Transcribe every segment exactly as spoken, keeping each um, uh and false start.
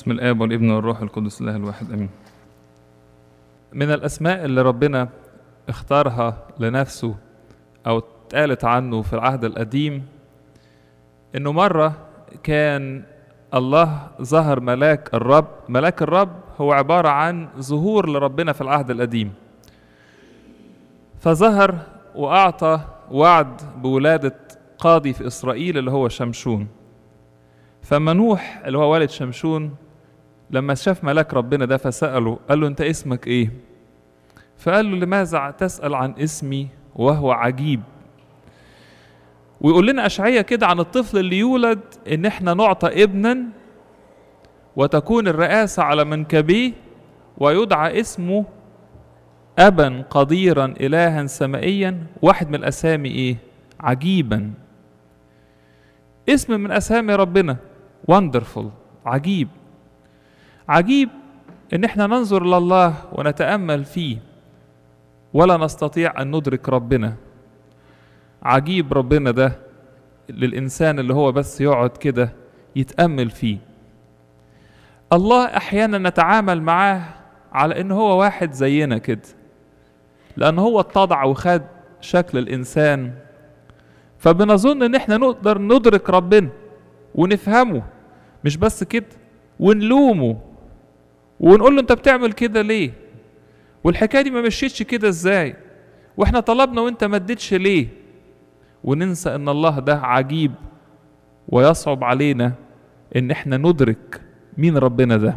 بسم الآب والابن والروح القدس الله الواحد امين. من الاسماء اللي ربنا اختارها لنفسه او اتقالت عنه في العهد القديم انه مرة كان الله ظهر ملاك الرب. ملاك الرب هو عبارة عن ظهور لربنا في العهد القديم، فظهر واعطى وعد بولادة قاضي في اسرائيل اللي هو شمشون. فمنوح اللي هو والد شمشون لما شاف ملاك ربنا ده فسأله، قال له انت اسمك ايه؟ فقال له لماذا تسأل عن اسمي وهو عجيب؟ ويقول لنا أشعياء كده عن الطفل اللي يولد ان احنا نعطى ابنا وتكون الرئاسة على منكبيه ويدعى اسمه أبا قديرا إلها سمائيا. واحد من الأسامي ايه؟ عجيبا. اسم من أسامي ربنا wonderful، عجيب. عجيب ان احنا ننظر لله ونتأمل فيه ولا نستطيع ان ندرك ربنا. عجيب ربنا ده للإنسان اللي هو بس يقعد كده يتأمل فيه. الله احيانا نتعامل معاه على ان هو واحد زينا كده، لان هو اتضع وخد شكل الانسان، فبنظن ان احنا نقدر ندرك ربنا ونفهمه، مش بس كده ونلومه ونقول له انت بتعمل كده ليه؟ والحكايه دي ما مشيتش كده ازاي؟ واحنا طلبنا وانت ما اديتش ليه؟ وننسى ان الله ده عجيب ويصعب علينا ان احنا ندرك مين ربنا ده.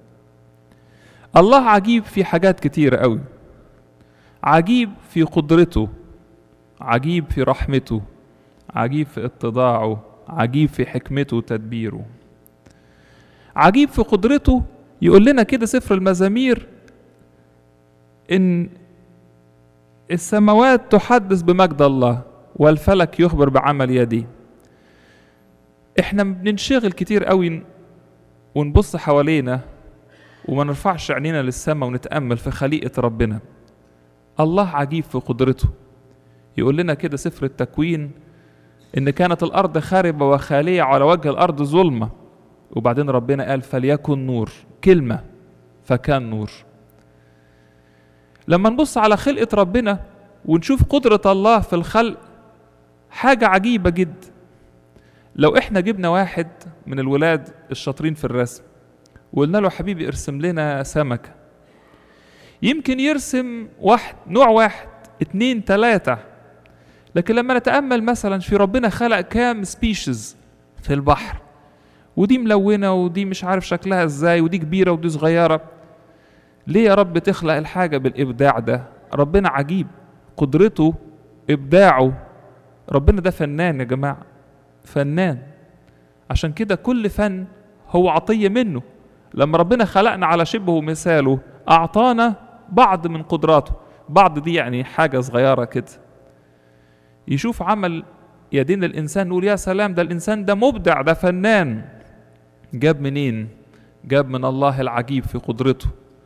الله عجيب في حاجات كتيرة قوي، عجيب في قدرته، عجيب في رحمته، عجيب في اتضاعه، عجيب في حكمته وتدبيره. عجيب في قدرته، يقول لنا كده سفر المزامير إن السماوات تحدث بمجد الله والفلك يخبر بعمل يديه. احنا بننشغل كتير قوي ونبص حوالينا وما نرفعش عينينا للسماء ونتأمل في خليقة ربنا. الله عجيب في قدرته. يقول لنا كده سفر التكوين إن كانت الأرض خاربة وخالية على وجه الأرض ظلمة، وبعدين ربنا قال فليكن نور، كلمة فكان نور. لما نبص على خلقة ربنا ونشوف قدرة الله في الخلق حاجة عجيبة جدا. لو احنا جبنا واحد من الولاد الشاطرين في الرسم وقلنا له حبيبي ارسم لنا سمكة، يمكن يرسم واحد نوع واحد اتنين تلاتة، لكن لما نتأمل مثلا في ربنا خلق كام سبيشيز في البحر، ودي ملونة ودي مش عارف شكلها ازاي ودي كبيرة ودي صغيرة. ليه يا رب تخلق الحاجة بالإبداع ده؟ ربنا عجيب، قدرته إبداعه. ربنا ده فنان يا جماعة، فنان. عشان كده كل فن هو عطية منه. لما ربنا خلقنا على شبهه ومثاله أعطانا بعض من قدراته، بعض دي يعني حاجة صغيرة كده. يشوف عمل يدين الإنسان نقول يا سلام، ده الإنسان ده مبدع، ده فنان. جاب منين؟ جاب من الله العجيب في قدرته.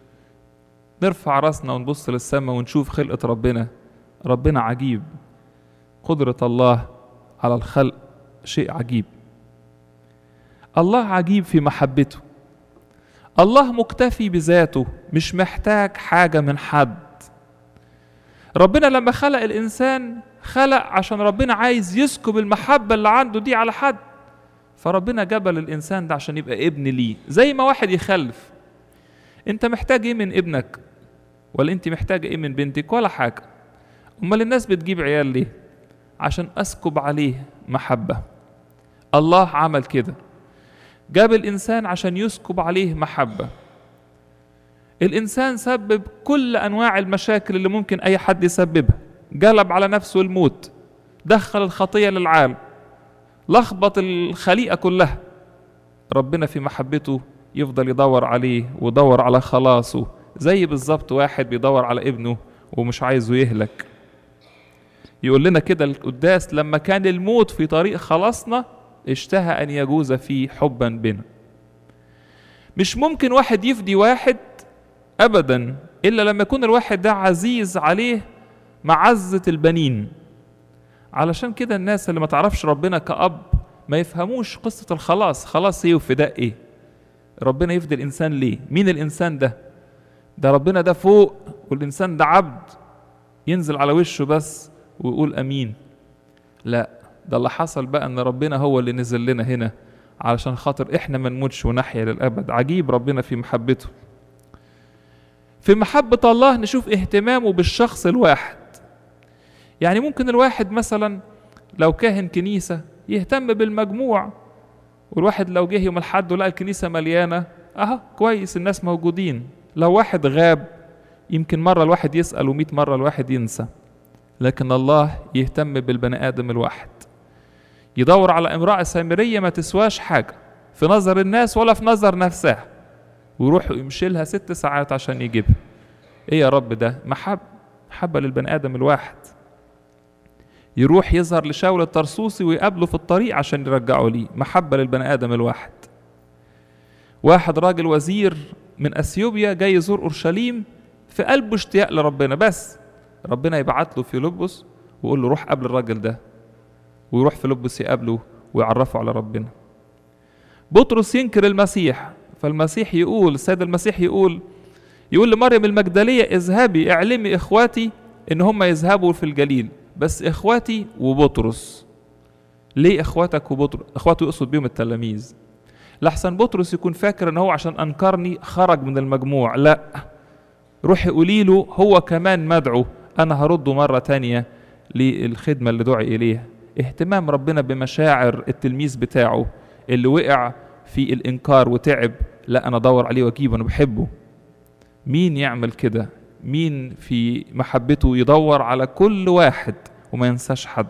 نرفع راسنا ونبص للسماء ونشوف خلقة ربنا. ربنا عجيب، قدرة الله على الخلق شيء عجيب. الله عجيب في محبته. الله مكتفي بذاته، مش محتاج حاجة من حد. ربنا لما خلق الإنسان خلق عشان ربنا عايز يسكب المحبة اللي عنده دي على حد، فربنا جبل الإنسان ده عشان يبقى ابن ليه. زي ما واحد يخلف، انت محتاج ايه من ابنك؟ ولا انت محتاج ايه من بنتك؟ ولا حاجة. امال الناس بتجيب عيال ليه؟ عشان اسكب عليه محبة. الله عمل كده، جاب الإنسان عشان يسكب عليه محبة. الإنسان سبب كل أنواع المشاكل اللي ممكن أي حد يسببها، جلب على نفسه الموت، دخل الخطية للعالم، لخبط الخليقة كلها. ربنا في محبته يفضل يدور عليه ويدور على خلاصه، زي بالظبط واحد بيدور على ابنه ومش عايزه يهلك. يقول لنا كده القداس لما كان الموت في طريق خلاصنا اشتهى أن يجوز فيه حبا بنا. مش ممكن واحد يفدي واحد أبدا إلا لما يكون الواحد ده عزيز عليه معزة البنين. علشان كده الناس اللي ما تعرفش ربنا كأب ما يفهموش قصة الخلاص. خلاص ايه وفداء ايه؟ ربنا يفدي الإنسان ليه؟ مين الإنسان ده؟ ده ربنا ده فوق والإنسان ده عبد ينزل على وشه بس ويقول أمين. لا، ده اللي حصل بقى إن ربنا هو اللي نزل لنا هنا علشان خاطر إحنا ما نموتش ونحيا للأبد. عجيب ربنا في محبته. في محبة الله نشوف اهتمامه بالشخص الواحد. يعني ممكن الواحد مثلا لو كاهن كنيسة يهتم بالمجموع، والواحد لو جه يوم الحد ولقى الكنيسة مليانة اهو كويس الناس موجودين. لو واحد غاب يمكن مرة الواحد يسأل ومئة مرة الواحد ينسى، لكن الله يهتم بالبني آدم الواحد. يدور على امرأة سامرية ما تسواش حاجة في نظر الناس ولا في نظر نفسها، ويروح يمشي لها ست ساعات عشان يجيبها. ايه يا رب ده؟ محب محبة للبني آدم الواحد. يروح يظهر لشاول الطرسوسي ويقابله في الطريق عشان يرجعه ليه. محبة للبني آدم الواحد. واحد راجل وزير من أثيوبيا جاي يزور أورشليم، في قلبه اشتياق لربنا، بس ربنا يبعت له فيلبس ويقول له روح قابل الراجل ده، ويروح فيلبس يقابله ويعرفه على ربنا. بطرس ينكر المسيح، فالمسيح يقول السيد المسيح يقول يقول لمريم المجدلية اذهبي اعلمي إخواتي إن هم يذهبوا في الجليل، بس إخواتي وبطرس. ليه إخواتك وبطرس؟ إخواته يقصد بيهم التلاميذ. لحسن بطرس يكون فاكر إن هو عشان أنكرني خرج من المجموع، لا، روحي قولي له هو كمان مدعو، أنا هرده مرة تانية للخدمة اللي دعي إليها. اهتمام ربنا بمشاعر التلميذ بتاعه اللي وقع في الإنكار وتعب، لا أنا أدور عليه وأجيبه، أنا بحبه. مين يعمل كده؟ مين في محبته يدور على كل واحد وما ينساش حد؟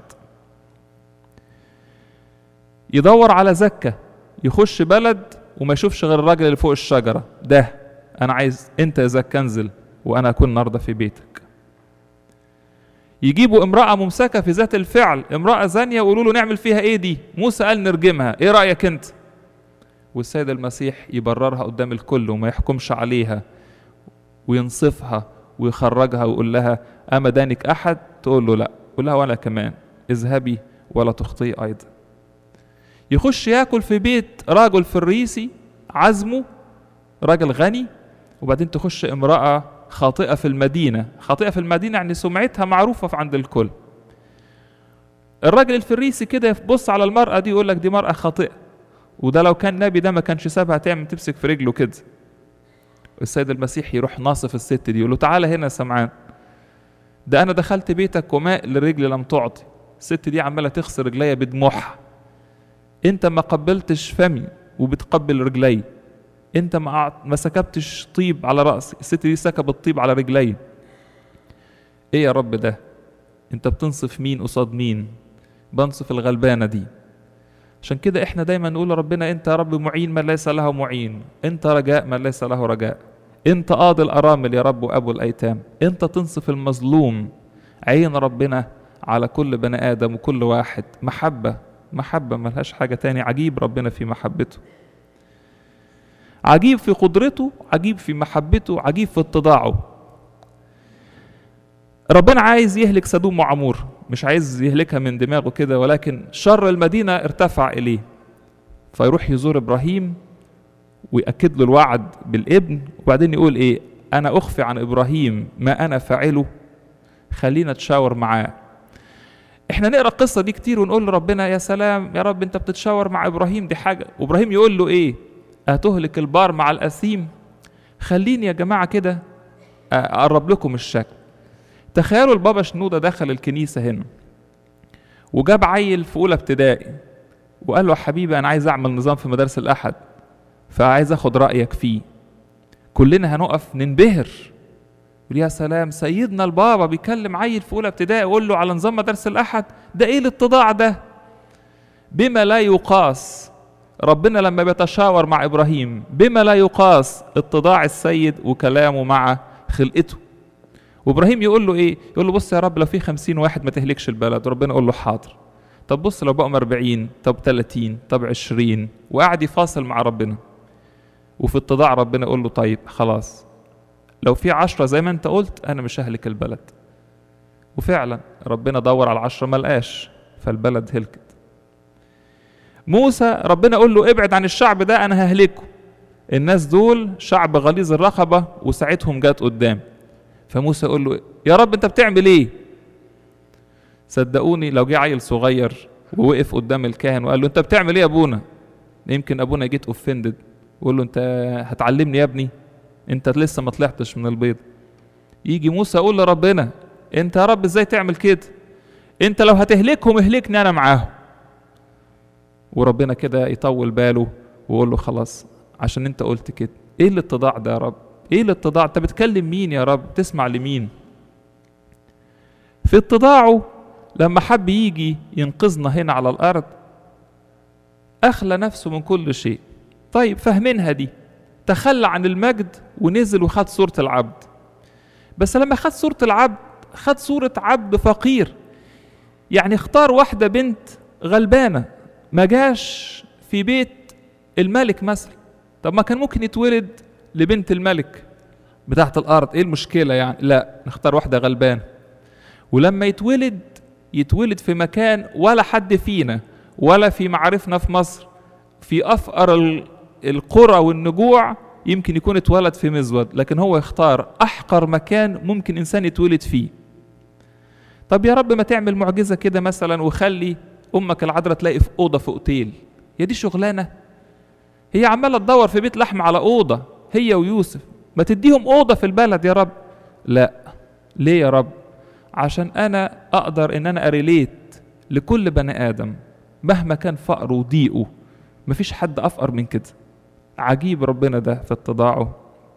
يدور على زكة، يخش بلد وما يشوفش غير الراجل اللي فوق الشجرة ده، أنا عايز أنت يا زكا انزل وأنا أكون النهارده في بيتك. يجيبوا امرأة ممسكة في ذات الفعل، امرأة زانية، ويقولوا له نعمل فيها إيه دي؟ موسى قال نرجمها، إيه رأيك أنت؟ والسيد المسيح يبررها قدام الكل وما يحكمش عليها وينصفها ويخرجها ويقول لها أما دانك أحد؟ تقول له لا، يقول لها ولا كمان، اذهبي ولا تخطئي أيضا. يخش ياكل في بيت راجل فريسي عزمه، راجل غني، وبعدين تخش امرأة خاطئة في المدينة. خاطئة في المدينة يعني سمعتها معروفة عند الكل. الراجل الفريسي كده يبص على المرأة دي يقول لك دي مرأة خاطئة، وده لو كان نبي ده ما كانش سابها تعمل تمسك في رجله كده. السيد المسيح يروح ناصف الست دي يقول له تعالى هنا يا سمعان، ده أنا دخلت بيتك وماء للرجل لم تعطي. الست دي عمالة تغسل رجليا بدموعها، أنت ما قبلتش فمي وبتقبل رجلي، أنت ما ما سكبتش طيب على رأسي، الست دي سكبت طيب على رجلي. إيه يا رب ده؟ أنت بتنصف مين قصاد مين؟ بنصف الغلبانة دي. عشان كده احنا دايما نقول لربنا انت يا رب معين من ليس له معين، انت رجاء من ليس له رجاء، انت قاضي الارامل يا رب وابو الايتام، انت تنصف المظلوم. عين ربنا على كل بني ادم وكل واحد. محبة محبة ملهاش حاجة تاني. عجيب ربنا في محبته، عجيب في قدرته، عجيب في محبته، عجيب في اتضاعه. ربنا عايز يهلك سدوم وعمور، مش عايز يهلكها من دماغه كده، ولكن شر المدينة ارتفع إليه، فيروح يزور إبراهيم ويأكد له الوعد بالابن، وبعدين يقول إيه؟ أنا أخفي عن إبراهيم ما أنا فاعله، خلينا نتشاور معاه. إحنا نقرأ القصة دي كتير ونقول لربنا يا سلام يا رب أنت بتتشاور مع إبراهيم، دي حاجة. وإبراهيم يقول له إيه؟ أتهلك البار مع الأثيم؟ خليني يا جماعة كده أقرب لكم الشكل. تخيلوا البابا شنودة دخل الكنيسة هنا وجاب عيل في أولى ابتدائي وقال له يا حبيبي أنا عايز أعمل نظام في مدارس الأحد فعايز أخد رأيك فيه. كلنا هنقف ننبهر، يقول يا سلام سيدنا البابا بيكلم عيل في أولى ابتدائي يقول له على نظام مدارس الأحد؟ ده إيه الاتضاع ده؟ بما لا يقاس ربنا لما بيتشاور مع إبراهيم، بما لا يقاس اتضاع السيد وكلامه مع خلقته. وإبراهيم يقول له إيه؟ يقول له بص يا رب لو في خمسين واحد ما تهلكش البلد، وربنا يقول له حاضر. طب بص لو بقوا أربعين، طب ثلاثين، طب عشرين، وقاعد يفاصل مع ربنا. وفي اتضاع ربنا يقول له طيب خلاص لو في عشرة زي ما أنت قلت أنا مش ههلك البلد. وفعلا ربنا دور على العشرة ما لقاش، فالبلد هلكت. موسى ربنا يقول له ابعد عن الشعب ده أنا ههلكه، الناس دول شعب غليظ الرقبة وساعتهم جات قدام. فموسى يقول له يا رب انت بتعمل ايه؟ صدقوني لو جه عيل صغير ووقف قدام الكاهن وقال له انت بتعمل ايه يا ابونا؟ يمكن ابونا يجيت اوفندد ويقول له انت هتعلمني يا ابني؟ انت لسه ما طلعتش من البيض. يجي موسى يقول لربنا انت يا رب ازاي تعمل كده؟ انت لو هتهلكهم اهلكني انا معاهم. وربنا كده يطول باله ويقول له خلاص عشان انت قلت كده. ايه الاتضاع ده يا رب؟ ايه الاتضاع؟ انت بتكلم مين يا رب؟ تسمع لمين؟ في اتضاعه لما حب يجي ينقذنا هنا على الارض اخلى نفسه من كل شيء. طيب فاهمينها دي، تخلى عن المجد ونزل وخد صورة العبد. بس لما خد صورة العبد خد صورة عبد فقير، يعني اختار واحدة بنت غلبانة، ما جاش في بيت الملك مثلا. طب ما كان ممكن يتولد لبنت الملك بتاعت الارض، ايه المشكلة يعني؟ لا، نختار واحدة غلبانة. ولما يتولد يتولد في مكان ولا حد فينا ولا في معارفنا في مصر، في افقر القرى والنجوع يمكن يكون اتولد في مزود، لكن هو يختار احقر مكان ممكن انسان يتولد فيه. طب يا رب ما تعمل معجزة كده مثلا وخلي امك العذراء تلاقي في اوضة في اوتيل. يا دي شغلانة؟ هي عمالة تدور في بيت لحم على اوضة هي ويوسف، ما تديهم اوضة في البلد يا رب. لا، ليه يا رب؟ عشان انا اقدر ان انا اريليت لكل بني ادم مهما كان فقره وضيقه، مفيش حد افقر من كده. عجيب ربنا ده في اتضاعه.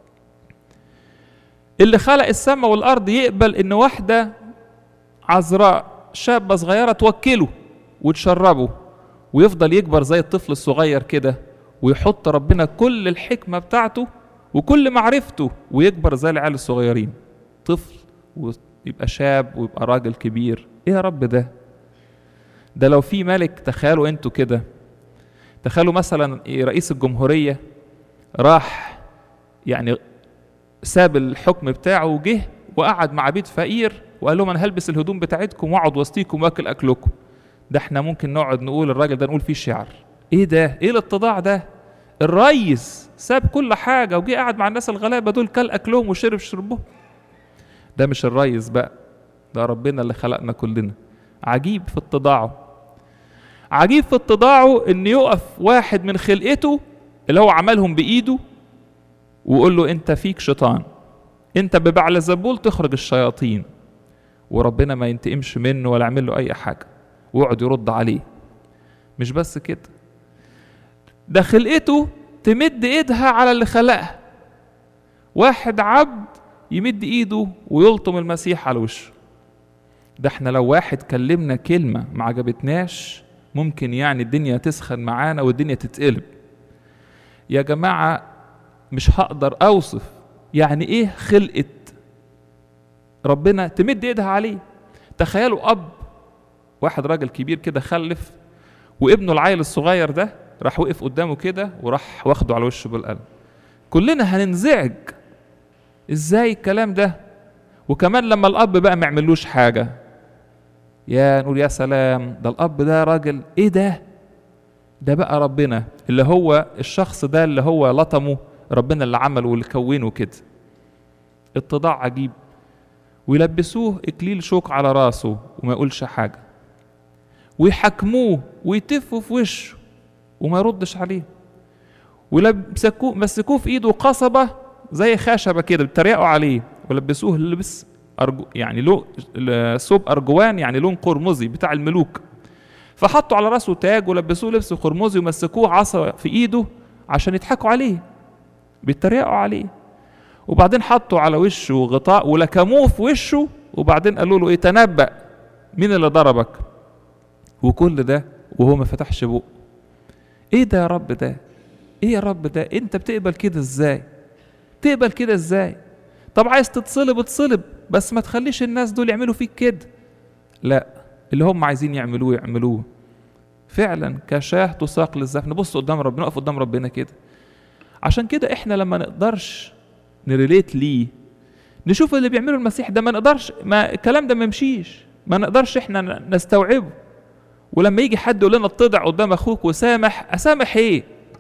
اللي خلق السماء والارض يقبل ان واحده عذراء شابه صغيره توكله وتشربه ويفضل يكبر زي الطفل الصغير كده، ويحط ربنا كل الحكمه بتاعته وكل معرفته ويكبر زي العيال الصغيرين، طفل ويبقى شاب ويبقى راجل كبير. ايه يا رب ده؟ ده لو في ملك، تخيلوا انتوا كده، تخيلوا مثلا رئيس الجمهورية راح يعني ساب الحكم بتاعه وجه وقعد مع بيت فقير وقال لهم انا هلبس الهدوم بتاعتكم واقعد وسطيكم واكل اكلكم. ده احنا ممكن نقعد نقول الراجل ده نقول فيه شعر. ايه ده؟ ايه الاتضاع ده؟ الريس ساب كل حاجة وجه قعد مع الناس الغلابة دول كل اكلهم وشرب شربهم. ده مش الريس بقى، ده ربنا اللي خلقنا كلنا. عجيب في اتضاعه. عجيب في اتضاعه ان يقف واحد من خلقته اللي هو عملهم بايده ويقول له انت فيك شيطان، انت ببعلزبول تخرج الشياطين، وربنا ما ينتقمش منه ولا يعمل له اي حاجه ويقعد يرد عليه. مش بس كده، ده خلقته تمد ايدها على اللي خلقها. واحد عبد يمد ايده ويلطم المسيح على وشه. ده احنا لو واحد كلمنا كلمه ما عجبتناش ممكن يعني الدنيا تسخن معانا والدنيا تتقلب. يا جماعة مش هقدر أوصف يعني إيه خلقة ربنا تمد إيدها عليه. تخيلوا أب، واحد راجل كبير كده خلف وابنه العيل الصغير ده راح وقف قدامه كده وراح واخده على وشه بالقلم. كلنا هننزعج، إزاي الكلام ده؟ وكمان لما الأب بقى ما يعملوش حاجة يا نقول يا سلام، ده الأب ده راجل إيه ده؟ ده بقى ربنا اللي هو الشخص ده اللي هو لطمه، ربنا اللي عمله واللي كونه كده. اتضاع عجيب. ويلبسوه إكليل شوك على راسه وما يقولش حاجة، ويحكموه ويتفوا في وشه وما يردش عليه، ويلبسكوه مسكوه في إيده قصبة زي خشبة كده بيتريقوا عليه، ولبسوه لبس أرجو يعني لو ثوب أرجوان يعني لون قرمزي بتاع الملوك، فحطوا على راسه تاج ولبسوه لبس قرمزي ومسكوه عصا في ايده عشان يضحكوا عليه بيتريقوا عليه، وبعدين حطوا على وشه غطاء ولكموه في وشه، وبعدين قالوا له ايه؟ تنبأ مين اللي ضربك؟ وكل ده وهو ما فتحش بقه. ايه ده يا رب ده؟ ايه يا رب ده؟ انت بتقبل كده ازاي؟ تقبل كده ازاي؟ طب عايز تتصلب اتصلب، بس ما تخليش الناس دول يعملوا فيك كده. لا، اللي هم عايزين يعملوه يعملوه. فعلا كشاه تساق للذبح. نبص قدام ربنا، نقف قدام ربنا كده. عشان كده احنا لما نقدرش نريليت ليه، نشوف اللي بيعمله المسيح ده، ما نقدرش، ما الكلام ده ما يمشيش، ما نقدرش احنا نستوعبه. ولما يجي حد يقول لنا اتضع قدام اخوك وسامح، اسامح ايه؟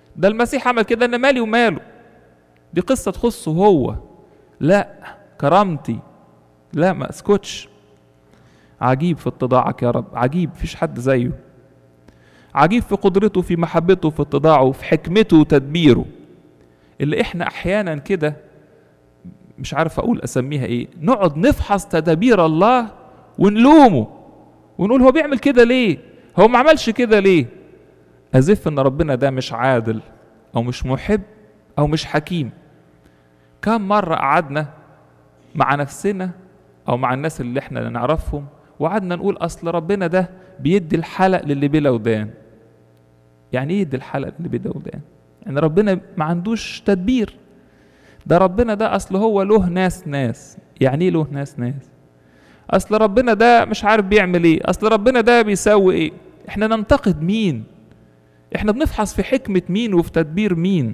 ده المسيح عمل كده، انا مالي وماله، دي قصة تخصه هو، لا كرامتي، لا ما اسكتش. عجيب في اتضاعك يا رب، عجيب مفيش حد زيه، عجيب في قدرته، في محبته، في اتضاعه، في حكمته وتدبيره، اللي احنا احيانا كده مش عارف اقول اسميها ايه، نقعد نفحص تدابير الله ونلومه ونقول هو بيعمل كده ليه، هو ما عملش كده ليه، أزف ان ربنا ده مش عادل او مش محب او مش حكيم. كم مرة قعدنا مع نفسنا او مع الناس اللي احنا نعرفهم وقعدنا نقول اصل ربنا ده بيدي الحلق للي بلا ودان. يعني ايه يدي الحلق للي بلا ودان؟ يعني ربنا ما عندوش تدبير، ده ربنا ده اصل هو له ناس ناس. يعني ايه له ناس ناس؟ اصل ربنا ده مش عارف بيعمل ايه، اصل ربنا ده بيسوي ايه. احنا ننتقد مين؟ احنا بنفحص في حكمة مين وفي تدبير مين.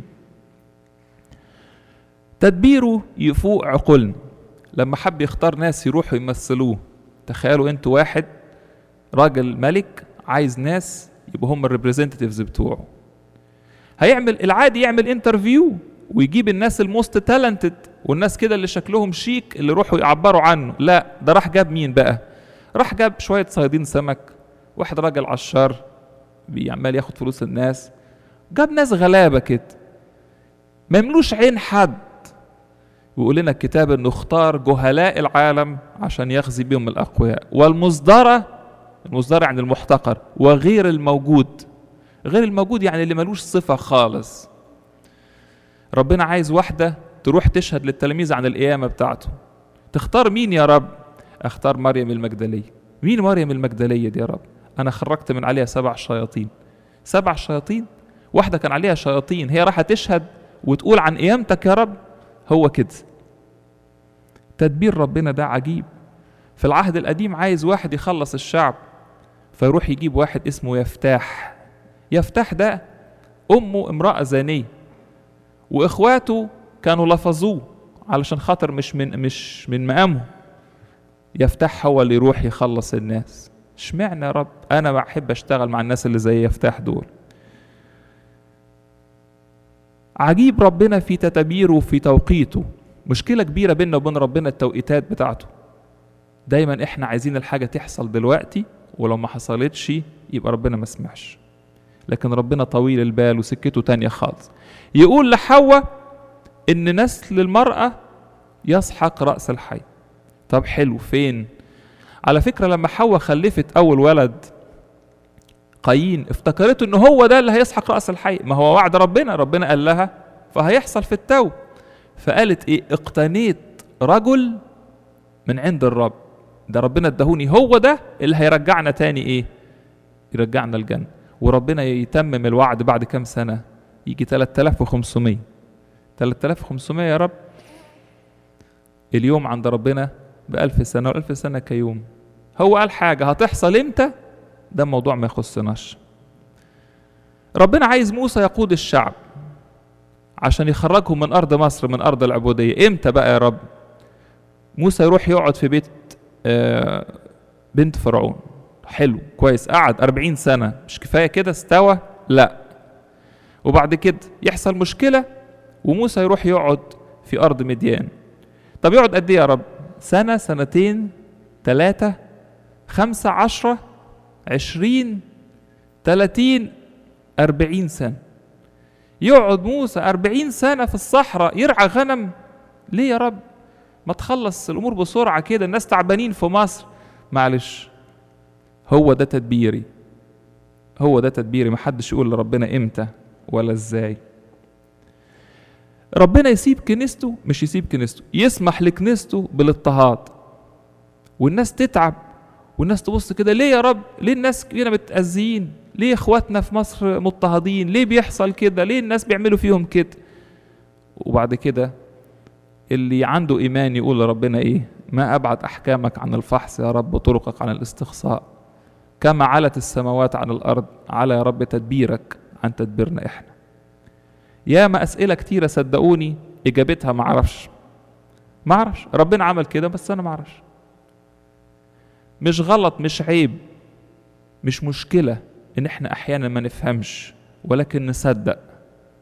تدبيره يفوق عقولنا. لما حب يختار ناس يروحوا يمثلوه، تخيلوا انتوا واحد راجل ملك عايز ناس يبقوا هم الريبريزنتيفز بتوعه، هيعمل العادي يعمل انترفيو ويجيب الناس الموست تالنتد والناس كده اللي شكلهم شيك اللي يروحوا يعبروا عنه. لا، ده راح جاب مين بقى؟ راح جاب شوية صيادين سمك، واحد راجل عشار بيعمل ياخد فلوس الناس، جاب ناس غلابة كده ما يملوش عين حد. ويقول لنا الكتاب انه اختار جهلاء العالم عشان يخزي بهم الاقوياء، والمصدرة، المصدرة يعني المحتقر، وغير الموجود. غير الموجود يعني اللي ملوش صفة خالص. ربنا عايز واحدة تروح تشهد للتلاميذ عن القيامة بتاعته، تختار مين يا رب؟ اختار مريم المجدلية. مين مريم المجدلية دي يا رب؟ انا خرجت من عليها سبع شياطين. سبع شياطين؟ واحدة كان عليها شياطين هي راح تشهد وتقول عن قيامتك يا رب؟ هو كده تدبير ربنا ده عجيب. في العهد القديم عايز واحد يخلص الشعب، فيروح يجيب واحد اسمه يفتاح. يفتاح ده أمه امرأة زانية، وإخواته كانوا لفظوه علشان خاطر مش من مش من مقامه. يفتاح هو اللي يروح يخلص الناس. اشمعنى يا رب؟ أنا بحب أشتغل مع الناس اللي زي يفتاح دول. عجيب ربنا في تدابيره وفي توقيته. مشكلة كبيرة بيننا وبين ربنا التوقيتات بتاعته. دايما احنا عايزين الحاجة تحصل دلوقتي، ولو ما حصلتش يبقى ربنا ما سمعش. لكن ربنا طويل البال وسكته تانية خالص. يقول لحواء ان نسل المرأة يسحق رأس الحي. طب حلو، فين؟ على فكرة لما حواء خلفت اول ولد قايين افتكرته ان هو ده اللي هيسحق رأس الحي. ما هو وعد ربنا، ربنا قال لها فهيحصل في التو. فقالت ايه؟ اقتنيت رجل من عند الرب، ده ربنا ادهوني، هو ده اللي هيرجعنا تاني ايه؟ يرجعنا الجنة. وربنا يتمم الوعد بعد كام سنة؟ يجي ثلاثة آلاف وخمسمية. ثلاثة آلاف وخمسمية يا رب. اليوم عند ربنا بألف سنة، والألف سنة كيوم. هو قال حاجة هتحصل امتى؟ ده موضوع ما يخصناش. ربنا عايز موسى يقود الشعب عشان يخرجهم من أرض مصر، من أرض العبودية. امتى بقى يا رب؟ موسى يروح يقعد في بيت آه بنت فرعون. حلو كويس، قعد أربعين سنة، مش كفاية كده استوى؟ لا. وبعد كده يحصل مشكلة وموسى يروح يقعد في أرض مديان. طب يقعد قد ايه يا رب؟ سنة، سنتين، ثلاثة، خمسة، عشرة، عشرين، ثلاثين، أربعين سنة. يقعد موسى أربعين سنة في الصحراء يرعى غنم؟ ليه يا رب؟ ما تخلص الأمور بسرعة كده، الناس تعبانين في مصر. معلش، هو ده تدبيري، هو ده تدبيري. محدش يقول لربنا امتى ولا ازاي. ربنا يسيب كنيسته؟ مش يسيب كنيسته، يسمح لكنيسته بالاضطهاد والناس تتعب والناس تبص كده. ليه يا رب؟ ليه الناس كده متأذيين؟ ليه اخواتنا في مصر مضطهدين؟ ليه بيحصل كده؟ ليه الناس بيعملوا فيهم كده؟ وبعد كده اللي عنده إيمان يقول لربنا إيه؟ ما أبعد أحكامك عن الفحص يا رب، وطرقك عن الاستقصاء. كما علت السماوات عن الأرض، على يا رب تدبيرك عن تدبيرنا إحنا. ياما أسئلة كتيرة صدقوني إجابتها معرفش معرفش ربنا عمل كده بس أنا معرفش. مش غلط، مش عيب، مش مشكلة إن إحنا أحيانا ما نفهمش، ولكن نصدق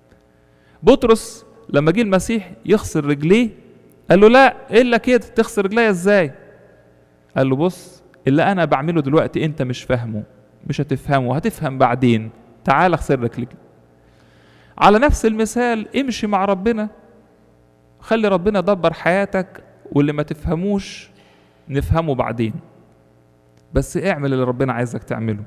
بطرس لما جه المسيح يغسل رجليه قال له لا الا كده تغسل رجليا ازاي؟ قال له بص اللي انا بعمله دلوقتي انت مش فاهمه، مش هتفهمه، هتفهم بعدين، تعال اغسل رجليك. على نفس المثال امشي مع ربنا، خلي ربنا يدبر حياتك، واللي ما تفهموش نفهمه بعدين، بس اعمل اللي ربنا عايزك تعمله.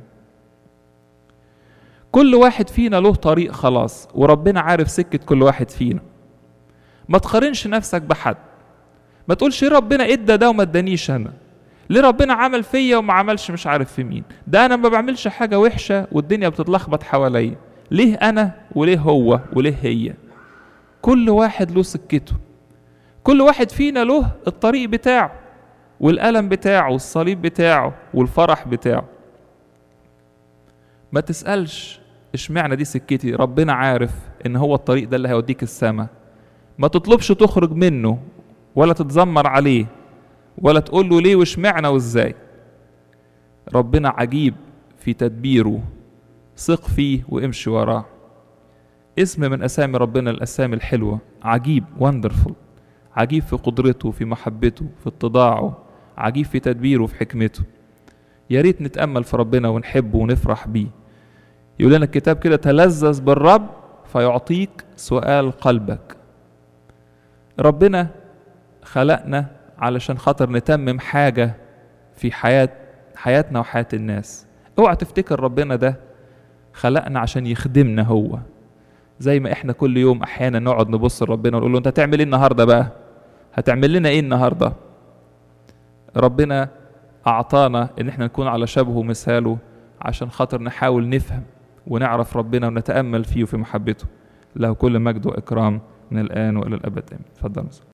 كل واحد فينا له طريق خلاص، وربنا عارف سكة كل واحد فينا. ما تقارنش نفسك بحد، ما تقولش ليه ربنا ادى ده وما ادانيش انا، ليه ربنا عمل فيا وما عملش مش عارف في مين، ده انا ما بعملش حاجة وحشة والدنيا بتتلخبط حواليا، ليه انا وليه هو وليه هي؟ كل واحد له سكته، كل واحد فينا له الطريق بتاعه والألم بتاعه والصليب بتاعه والفرح بتاعه. ما تسألش اشمعنى دي سكتي، ربنا عارف ان هو الطريق ده اللي هيوديك السما. ما تطلبش تخرج منه ولا تتذمر عليه ولا تقول له ليه واشمعنى وازاي. ربنا عجيب في تدبيره، ثق فيه وامشي وراه. اسم من اسامي ربنا الاسامي الحلوة عجيب، وندرفul، عجيب في قدرته، في محبته، في اتضاعه، عجيب في تدبيره، في حكمته. يا ريت نتأمل في ربنا ونحبه ونفرح بيه. يقول لنا الكتاب كده تلذذ بالرب فيعطيك سؤال قلبك. ربنا خلقنا علشان خاطر نتمم حاجة في حياة حياتنا وحياة الناس. اوعى تفتكر ربنا ده خلقنا عشان يخدمنا هو، زي ما احنا كل يوم احيانا نقعد نبص لربنا ونقول له انت هتعمل ايه النهارده بقى؟ هتعمل لنا ايه النهارده؟ ربنا اعطانا ان احنا نكون على شبهه ومثاله عشان خاطر نحاول نفهم ونعرف ربنا ونتأمل فيه وفي محبته. له كل مجد واكرام من الان والى الابد. امين. اتفضل.